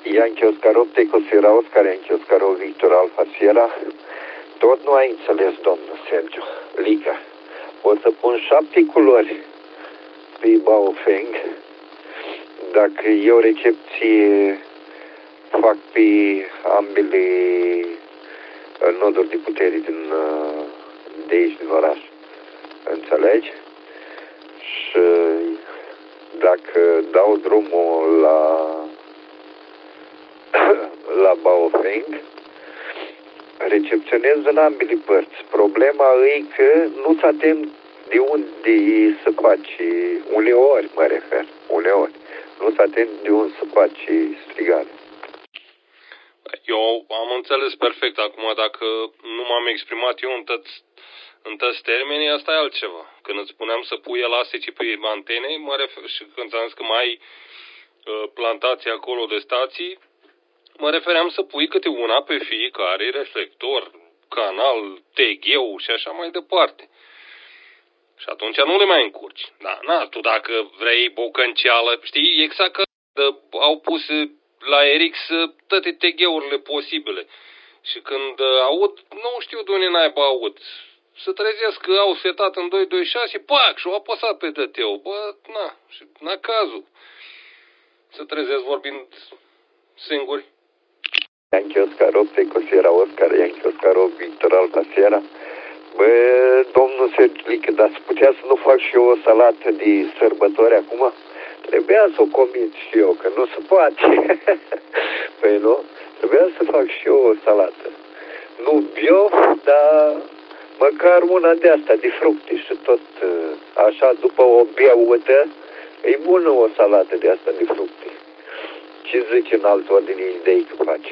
Yankee Oscar 8, Eco Sierra Oscar, Yankee Oscar 8, Victor Alpha Sierra. Tot nu ai înțeles, domnul Sergiu. Lica. O să pun 7 culori pe Baofeng. Dacă eu recepție fac pe ambele noduri de putere de aici, din oraș. Înțelegi? Și dacă dau drumul la Baofeng, recepționez în ambele părți. Problema e că nu s-a tem de unde să faci, uneori mă refer, uneori, nu s-a tem de unde să faci strigare. Eu am înțeles perfect acum, dacă nu m-am exprimat eu în tăți termenii, asta e altceva. Când îți spuneam să pui elastici pe antene, mă refer, și când ți-am zis că mai ai plantații acolo de stații, mă refeream să pui câte una pe fiecare reflector, canal, tegheu și așa mai departe. Și atunci nu le mai încurci. Da, tu dacă vrei bocănceală, știi, exact că au pus la RX toate tegheurile posibile. Și când aud, nu știu de unde naiba aud. Se trezesc că au setat în 226, pac, și-au apăsat pe tăteu. Bă, și n-a cazul. Se trezesc vorbind singuri. Yankee Oscar 8, Eco Sierra Oscar, Yankee Oscar 8, Victor Alpha Sierra. Bă, domnul Sergiu, dar se putea să nu fac și eu o salată de sărbători acum? Trebuia să o comit și eu, că nu se poate. Păi nu? Trebuia să fac și eu o salată. Nu bio, dar măcar una de asta, de fructe și tot așa, după o beută, e bună o salată de asta de fructe. Ce zici în altă ordine idei că faci?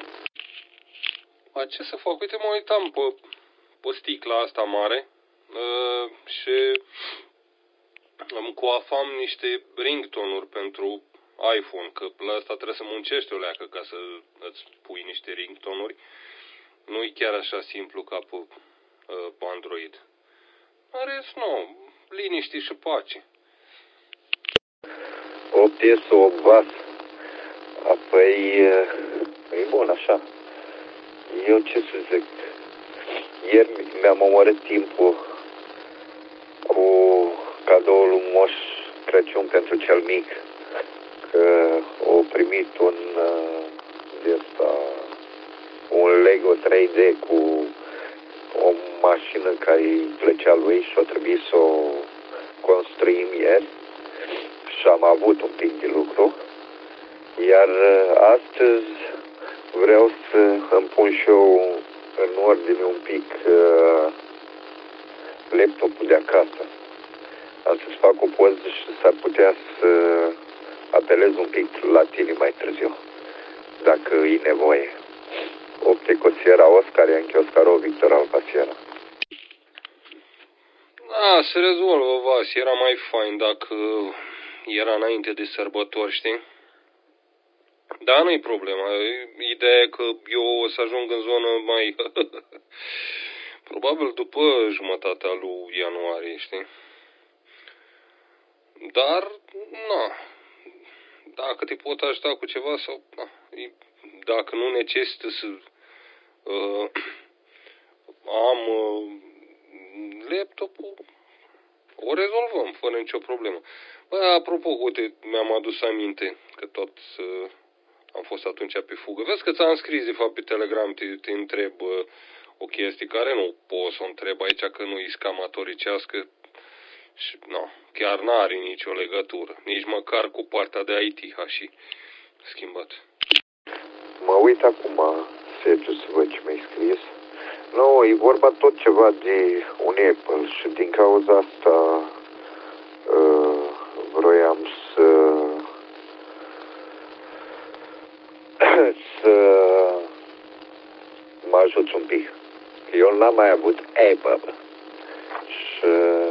Ce să fac? Uite, mă uitam pe sticla asta mare și îmi coafam niște ringtone-uri pentru iPhone, că la asta trebuie să muncești o leacă ca să îți pui niște ringtone-uri. Nu e chiar așa simplu ca pe Android. În rest, nu. Liniști și pace. 8S, 8 vas. Apoi, e bun așa. Eu ce să zic, ieri mi-am omorât timpul cu cadoul lui Moș Crăciun pentru cel mic, că o primit un Lego 3D cu o mașină care îi plăcea lui și o trebuie să o construim ieri și am avut un pic de lucru, iar astăzi vreau să îmi pun și eu în ordine un pic laptopul de acasă. Am să-ți fac o poză și s-ar putea să apelez un pic la tine mai târziu, dacă e nevoie. 8 Eco Sierra Oscar, Yankee Oscar 8, Victor Alpha Sierra. Se rezolvă, Vas, era mai fain dacă era înainte de sărbători, știi? Da, nu-i problema. Ideea e că eu o să ajung în zonă mai... probabil după jumătatea lui ianuarie, știi? Dar, dacă te pot ajuta cu ceva sau... dacă nu necesită să am laptopul, o rezolvăm fără nicio problemă. Bă, apropo, uite, mi-am adus aminte că tot am fost atunci pe fugă. Vezi că ți-am scris, de fapt, pe Telegram, te întreb o chestie care nu pot să o întreb aici, că nu-i scamatoricească și, chiar n-are nicio legătură. Nici măcar cu partea de IT, și schimbat. Mă uit acum, Sergiu, să văd ce mi-ai scris. Nu, e vorba tot ceva de un Apple și din cauza asta vroiam să mă ajut un pic. Eu n-am mai avut Apple și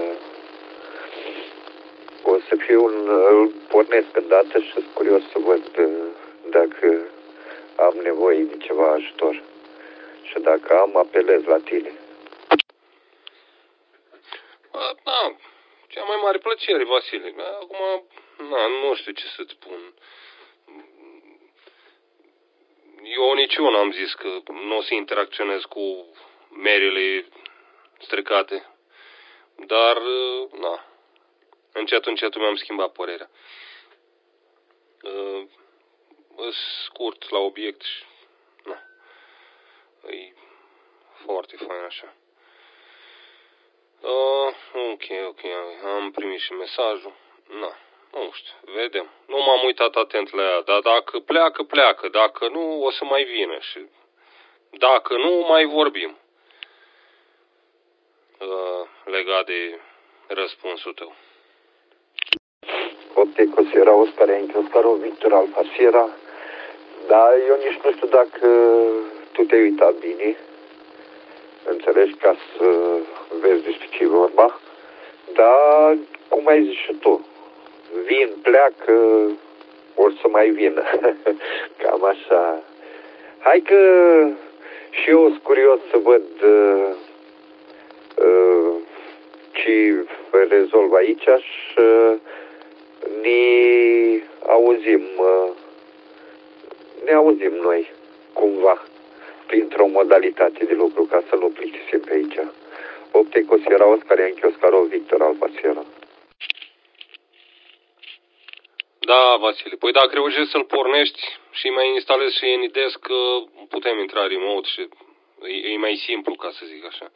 o să fiu îl pornesc îndată și sunt curios să văd dacă am nevoie de ceva ajutor. Și dacă am, apelez la tine. Cea mai mare plăcere, Vasile. Acum, nu știu ce să-ți spun. eu nici eu n-am zis că nu o să interacționez cu merile stricate. Dar, na, încet mi-am schimbat părerea. Scurt, la obiect și, na, e foarte fain așa. Ok, am primit și mesajul. Na, nu știu, vedem. Nu m-am uitat atent la ea, dar dacă pleacă, pleacă. Dacă nu, o să mai vină și dacă nu, mai vorbim. Legat de răspunsul tău. Opticul era Oscar Yankee, Oscar Victor Alfa Sierra. Dar eu nici nu știu dacă tu te-ai uitat bine. Înțelegi, ca să vezi despre ce vorba. Dar, cum ai zis și tu, vin, pleacă, or să mai vină. Cam așa. Hai că și eu sunt curios să văd ce rezolv aici și ne auzim noi, cumva, printr-o modalitate de lucru, ca să-l oplice pe aici. Opticul era Oscar Yankee, Oscar Victor Alfa Sierra. Da, Vasile, păi dacă reușești să-l pornești și mai instalezi și Anydesk, putem intra remote și e mai simplu, ca să zic așa.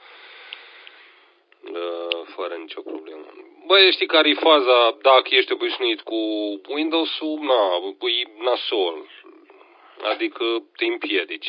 Fără nicio problemă. Băi, știi care e faza? Dacă ești obișnuit cu Windows-ul, e nasol. Adică te împiedici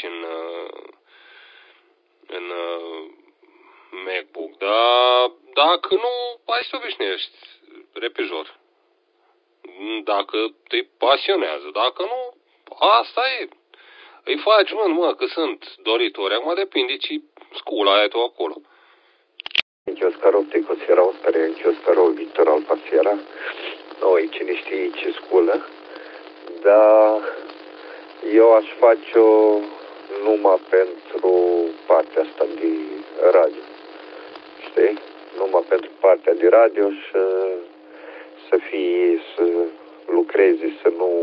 în MacBook. Dar dacă nu, hai să obișnuiești repejor. Dacă te pasionează. Dacă nu, asta e. Îi faci, mă, că sunt doritori. Acum depinde ce scula aia tu acolo. Oscar Opticul era Oscar Yankee, Oscar Victor Alfa Sierra. Noi, cine știe ce sculă. Dar eu aș face-o numai pentru partea asta de radio. Știi? Numai pentru partea de radio și să lucreze, să nu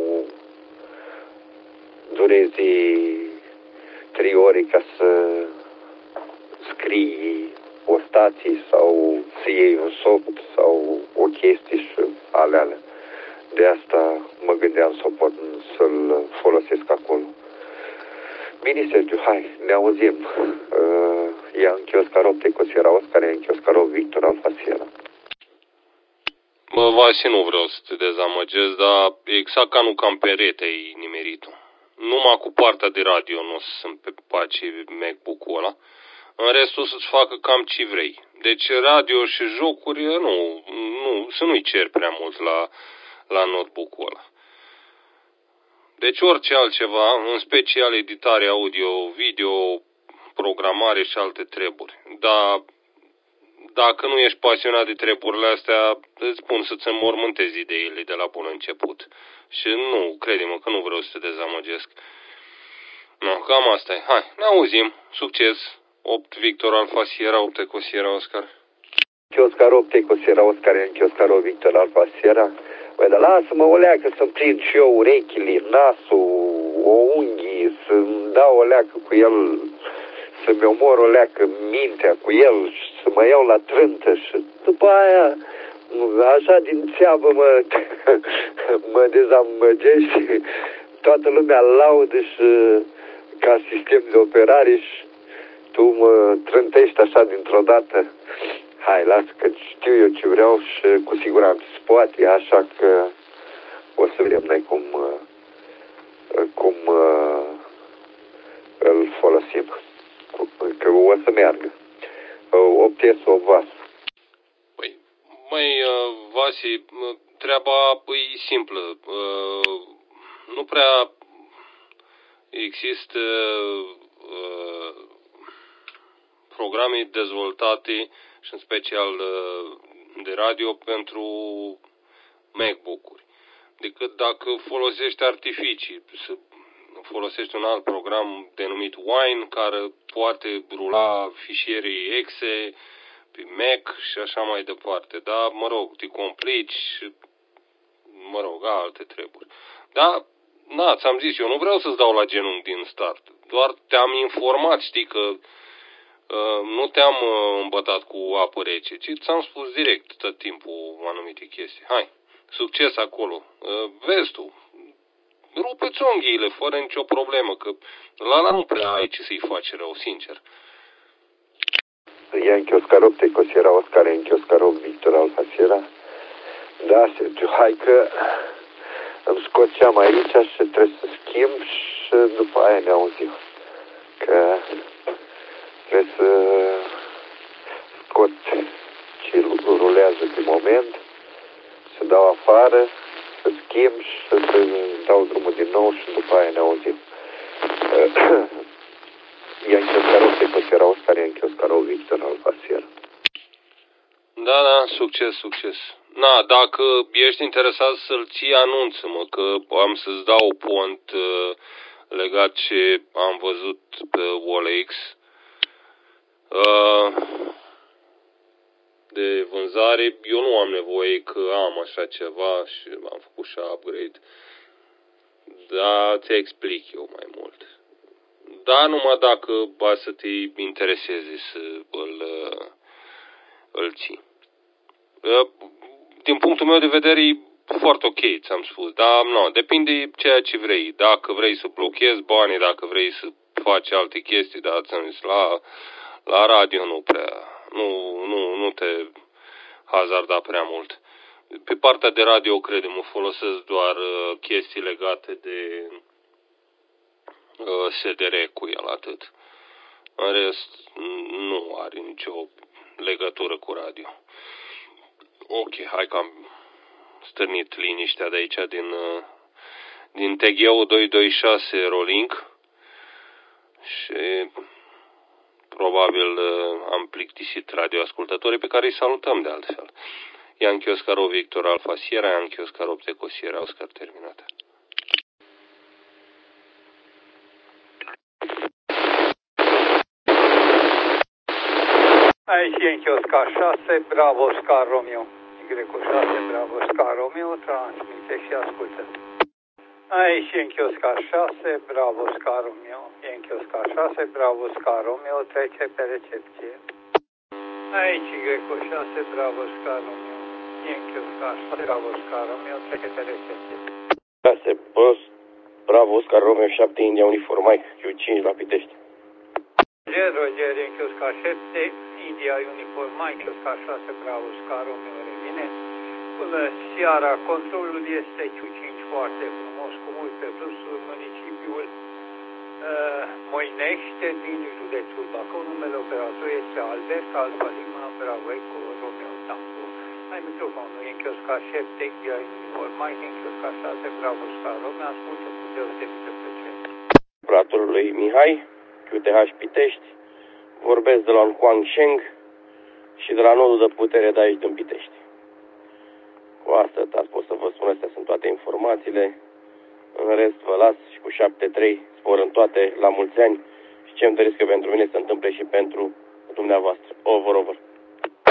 dureze 3 ore ca să scrii o stație sau să iei un soft sau o chestie și alea. De asta mă gândeam să-l folosesc acolo. Bine, Sergiu, hai, ne auzim. Yankee Oscar Opticul era Oscar Yankee Oscar Victor Alfa Sierra. Bă, Vasi, nu vreau să te dezamăgesc, dar exact ca nu cam perete-i nimeritul. Numai cu partea de radio nu o să sunt pe pace MacBook-ul ăla. În restul să-ți facă cam ce vrei. Deci radio și jocuri, să nu-i cer prea mult la notebook-ul ăla. Deci orice altceva, în special editare audio, video, programare și alte treburi. Dar dacă nu ești pasionat de treburile astea, îți spun să-ți înmormântezi ideile de la bun început. Și nu, crede-mă că nu vreau să te dezamăgesc. No, cam asta e. Hai, ne auzim. Succes! 8 Victor Alfa Sierra, 8 Eco Sierra Oscar. Oscar 8 Eco Sierra Oscar Yankee Oscar Victor Alfa Sierra. Băi, dar lasă-mă o leacă să-mi prind și eu urechile, nasul, o unghie, să-mi dau o leacă cu el, să-mi omor o leacă mintea cu el și să mă iau la trântă și după aia, așa din țeavă mă dezamăgești, toată lumea laudă și ca sistem de operare și tu mă trântești așa dintr-o dată. Hai, lasă că știu eu ce vreau și cu siguranță se poate, așa că o să vedem noi cum îl folosim, că o să meargă. Optez o vas. Păi, măi, Vasi, treaba e simplă. Nu prea există programe dezvoltate și în special de radio pentru MacBook-uri. Decât dacă folosești artificii, să folosești un alt program denumit Wine, care poate rula fișiere exe pe Mac și așa mai departe. Dar, mă rog, te complici și, mă rog, alte treburi. Dar Na, ți-am zis, eu nu vreau să-ți dau la genunchi din start. Doar te-am informat, știi, că nu te-am îmbătat cu apă rece, ci ți-am spus direct tot timpul anumite chestii. Hai, succes acolo. Vezi tu, rupe-ți unghiile fără nicio problemă, că la nu prea ai ce să-i faci rău, sincer. Yankee Oscar 8, Ecosierra Oscar, Yankee Oscar 8, Victor Alfa Sierra. Da, Sergiu, hai că îmi scoceam aici și trebuie să schimb și după aia ne auzim. Că trebuie să scot ce rulează pe moment, să dau afară, să schimb și să dau drumul din nou și după aia ne auzim. Yankee Oscar 8, Ecosierra Oscar, Yankee Oscar 8, Victor Alfa Sierra. Da, succes, succes. Na, dacă ești interesat să-l ții, anunță-mă, că am să-ți dau pont legat ce am văzut pe OLX de vânzare. Eu nu am nevoie că am așa ceva și am făcut și upgrade. Dar ți explic eu mai mult. Da, numai dacă ba să te intereseze să îl ții. Din punctul meu de vedere e foarte ok, ți-am spus, dar nu, depinde ceea ce vrei. Dacă vrei să blochezi banii, dacă vrei să faci alte chestii, dar ți-am zis, la radio nu prea, nu te hazarda prea mult. Pe partea de radio, crede-mă, folosesc doar chestii legate de SDR cu el, atât. În rest, nu are nicio legătură cu radio. Ok, hai că am stârnit liniștea de aici din TGO 226 Rolling și probabil am plictisit radioascultătorii pe care îi salutăm de altfel. Yankee Oscar 8 Victor Alfa Sierra, Yankee Oscar 8 Ecosierra Oscar terminată. Aici Yankee Oscar 6, Bravo Oscar Romeo. Y6, Bravo Oscar Romeo, transmite și ascultă. Aici Yankee Oscar 6, Bravo Oscar Romeo. Yankee Oscar 6, Bravo Oscar Romeo, trece pe recepție. Aici Y6, Bravo Oscar Romeo. Yankee Oscar 6, Bravo Oscar Romeo, trece pe recepție. 6, Boss, Bravo Oscar Romeo 7, India Uniform Mike, Q5 la Pitești. Roger, Yankee Oscar 7, India Uniform Mike, Oscar 6, Bravo Oscar Romeo revine. Bună seara, controlul este Q5 foarte frumos, cu multe plusuri, municipiul Moinește din județul Bacău. Numele operator este Albert Alfa Lima, Bravo Eco, Romeo Tango. Ai microfonul, Yankee Oscar 7, India Uniform Mike, Yankee Oscar 6, Bravo Oscar Romeo, ascultă cu deosebită plăcere. Operatorului Mihai, QTH Pitești, vorbesc de la un Huangsheng și de la nodul de putere de aici din Pitești. Cu asta pot să vă spun, astea sunt toate informațiile. În rest vă las și cu 7-3 spor în toate, la mulți ani, și ce-mi doriți că pentru mine se întâmple și pentru dumneavoastră. Over.